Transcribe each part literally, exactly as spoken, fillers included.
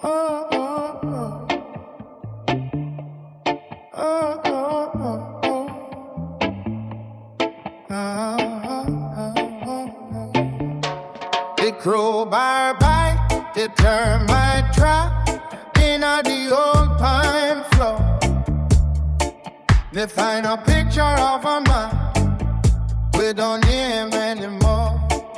Oh, oh, oh. Oh, oh, oh, oh. Oh, oh, oh, oh. The crowbar bite, the termite trap, in the old pine floor. They find a picture of a man, we don't hear him anymore.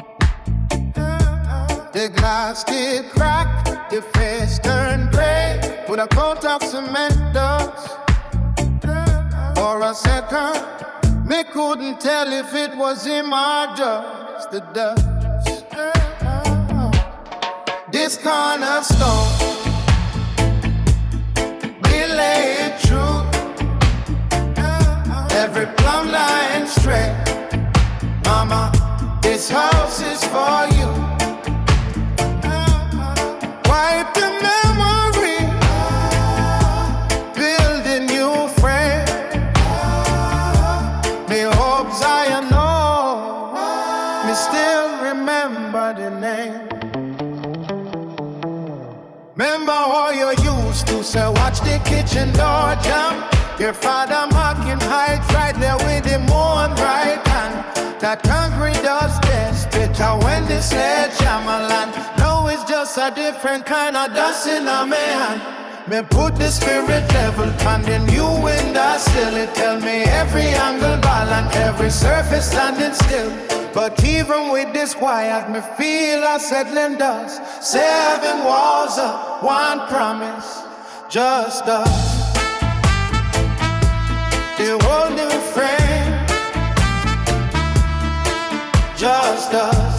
The glass did crack, the face turned gray, with a coat of cement dust. For a second, me couldn't tell if it was him or just the dust. This cornerstone, we lay it true. Every plumb line straight. Mama, this house is for you. Wipe the memory, build a new frame. Me hopes I know, me still remember the name. Remember how you used to say, watch the kitchen door jump. Your father marking height right there with the moon right hand. That concrete does this bitter when the sledgehammer land. No, it's just a different kind of dust in a man. Me put the spirit level on the new window still. It tell me every angle balance, every surface standing still. But even with this quiet, me feel a settling dust. Seven walls up, one promise, just us. The whole new frame, just us.